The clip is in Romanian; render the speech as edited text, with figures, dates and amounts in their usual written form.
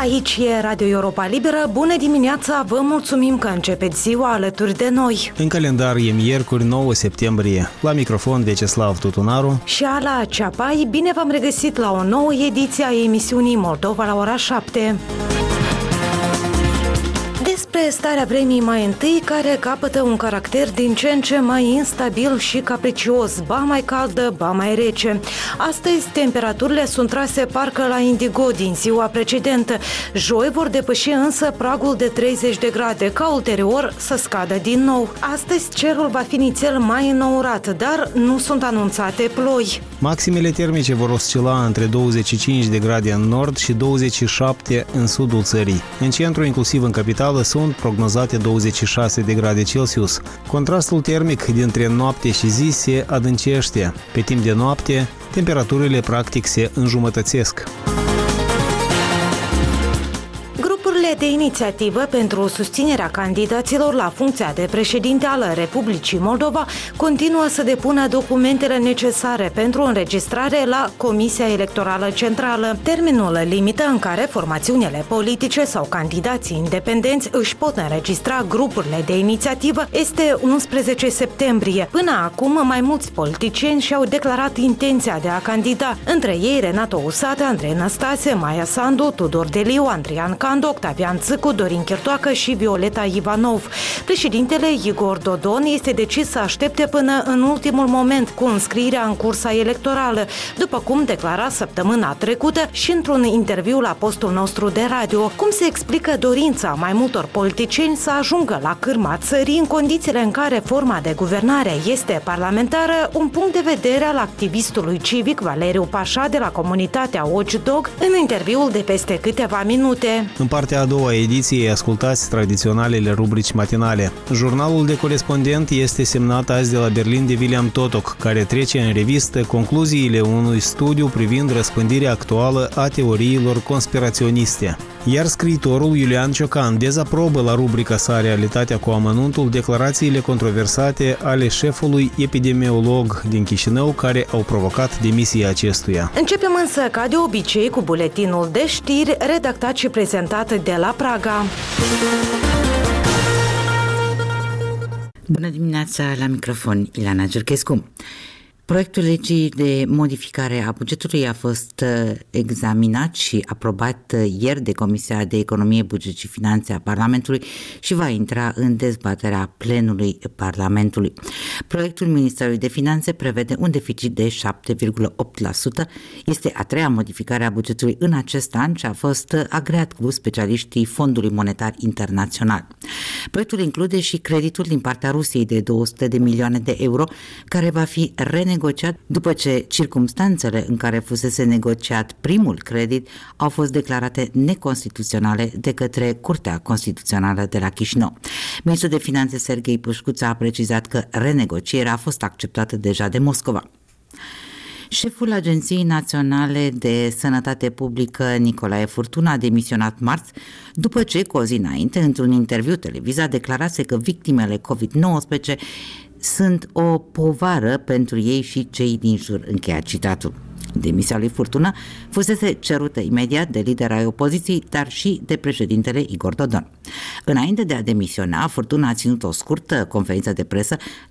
Aici e Radio Europa Liberă. Bună dimineața, vă mulțumim că începeți ziua alături de noi. În calendar e miercuri 9 septembrie. La microfon Veceslav Tutunaru și Ala Ceapai. Bine v-am regăsit la o nouă ediție a emisiunii Moldova la ora 7. Despre starea vremii mai întâi, care capătă un caracter din ce în ce mai instabil și capricios, ba mai caldă, ba mai rece. Astăzi, temperaturile sunt trase parcă la indigo din ziua precedentă. Joi vor depăși însă pragul de 30 de grade, ca ulterior să scadă din nou. Astăzi, cerul va fi nițel mai înourat, dar nu sunt anunțate ploi. Maximele termice vor oscila între 25 de grade în nord și 27 în sudul țării. În centru, inclusiv în capitală, sunt prognozate 26 de grade Celsius. Contrastul termic dintre noapte și zi se adâncește. Pe timp de noapte, temperaturile practic se înjumătățesc. De inițiativă pentru susținerea candidaților la funcția de președinte al Republicii Moldova continuă să depună documentele necesare pentru înregistrare la Comisia Electorală Centrală. Termenul limită în care formațiunile politice sau candidații independenți își pot înregistra grupurile de inițiativă este 11 septembrie. Până acum, mai mulți politicieni și-au declarat intenția de a candida. Între ei Renato Usată, Andrei Năstase, Maia Sandu, Tudor Deliu, Andrian Candu, Octavian Țâcu, Dorin Chirtoacă și Violeta Ivanov. Președintele Igor Dodon este decis să aștepte până în ultimul moment cu înscrierea în cursa electorală, după cum declara săptămâna trecută și într-un interviu la postul nostru de radio. Cum se explică dorința mai multor politicieni să ajungă la cârma țării în condițiile în care forma de guvernare este parlamentară, un punct de vedere al activistului civic Valeriu Pașa de la comunitatea Watchdog în interviul de peste câteva minute. În partea a doua ediție ascultați tradiționalele rubrici matinale. Jurnalul de corespondent este semnat azi de la Berlin de William Totok, care trece în revistă concluziile unui studiu privind răspândirea actuală a teoriilor conspiraționiste. Iar scriitorul Iulian Ciocan dezaprobă la rubrica sa Realitatea cu amănuntul declarațiile controversate ale șefului epidemiolog din Chișinău, care au provocat demisia acestuia. Începem însă, ca de obicei, cu buletinul de știri redactat și prezentat de la Praga. Bună dimineața, la microfon Ileana Gerchescu. Proiectul legii de modificare a bugetului a fost examinat și aprobat ieri de Comisia de Economie, Buget și Finanțe a Parlamentului și va intra în dezbaterea plenului Parlamentului. Proiectul Ministerului de Finanțe prevede un deficit de 7,8%. Este a treia modificare a bugetului în acest an și a fost agreat cu specialiștii Fondului Monetar Internațional. Proiectul include și creditul din partea Rusiei de 200 de milioane de euro, care va fi renegociat după ce circumstanțele în care fusese negociat primul credit au fost declarate neconstituționale de către Curtea Constituțională de la Chișinău. Ministrul de Finanțe Serghei Pușcuța a precizat că renegocierea a fost acceptată deja de Moscova. Șeful Agenției Naționale de Sănătate Publică, Nicolae Furtuna, a demisionat marți, după ce, cu o zi înainte, într-un interviu televizat, declarase că victimele COVID-19 sunt o povară pentru ei și cei din jur. Încheia citatul. Demisia lui Furtuna fusese cerută imediat de lidera ai opoziției, dar și de președintele Igor Dodon. Înainte de a demisiona, Furtuna a ținut o scurtă conferință de presă